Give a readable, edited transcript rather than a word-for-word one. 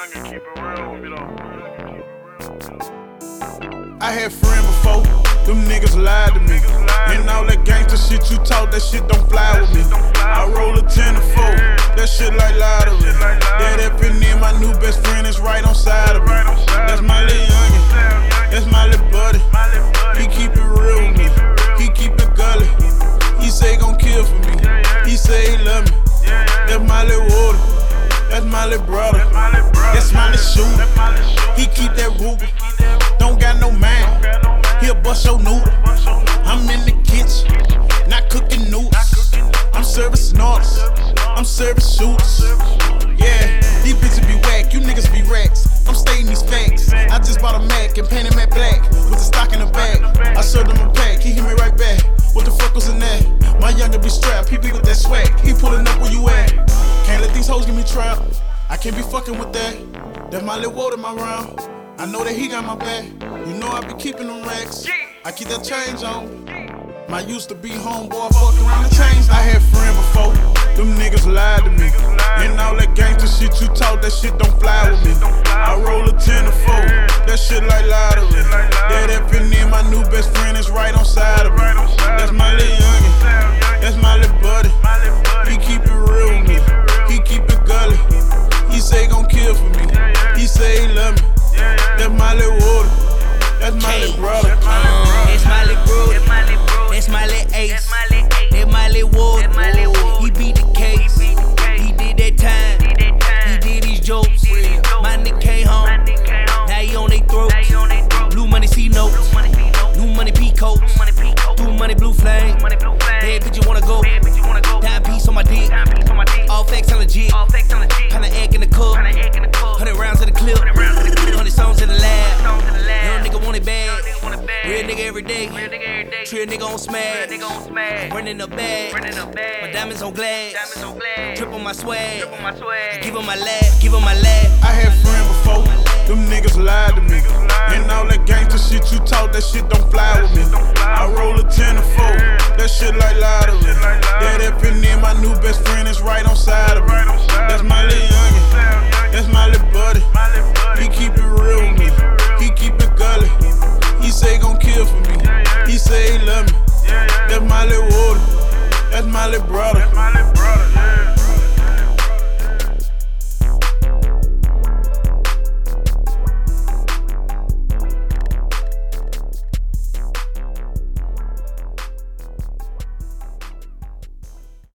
I had friends before, them niggas lied to me. And all that gangsta shit you talk, that shit don't fly with me. I roll a 10 to 4, that shit like lottery. That FNM, my new best friend, is right on side of me. That's my little youngin', that's my little buddy. He keep it real with me, he keep it gully. He say he gon' kill for me, he say he love me. That's my little water, that's my little brother. That's my little shooter, he keep that Ruger. Don't got no man, he'll bust your noodle. I'm in the kitchen, not cooking noodles. I'm serving snorters, I'm serving shooters. Yeah, these bitches be whack, you niggas be racks. I'm stating these facts. I just bought a Mac and painted matte black with the stock in the bag. I served him a pack, he hit me right back. What the fuck was in that? My younger be strapped, he be with that swag. He pulling up where you at. Can't let these hoes get me trapped. I can't be fucking with that. That's my little water in my round. I know that he got my back. You know I be keeping them racks. I keep that change on. My used to be homeboy fucked around the chains. I had friends before, them niggas lied to me. And all that gangsta shit you talk, that shit don't fly with me. I roll a 10 to 4, that shit like lottery. That FNM, my new best friend, is right on side of me. That's my little youngin', that's my little buddy. He keep it real with me, he keep it gully. He say he gon' kill for me, he say he love me. That's my little water, that's my little brother. That's my little brother, that's my little ace, that's my little water. He beat the case, he did that time, he did his jokes. My nigga came home, now he on they throats. Blue money C notes, new money P coats, blue money blue flame. Bad bitch you wanna go, dime piece on my dick, all facts on legit. Kinda egg in the cup, 100 rounds in the clip, 100 songs in the lab. Young nigga want it bad, real nigga every day. Trill nigga on smash, running the bag. My diamonds on glass, trip on my swag. Give him my laugh, give him my laugh. I had friends before, them niggas lied to me. And all that gangsta shit you talk, that shit don't fly with me. I roll a 10 to 4, that shit like lottery. That FNM, my new best friend, is right on side of me. That's my little youngin', that's my little buddy. He keep it real with me, he keep it gully. He say he gon' kill for me, he say he love me. That's my little water, that's my little brother.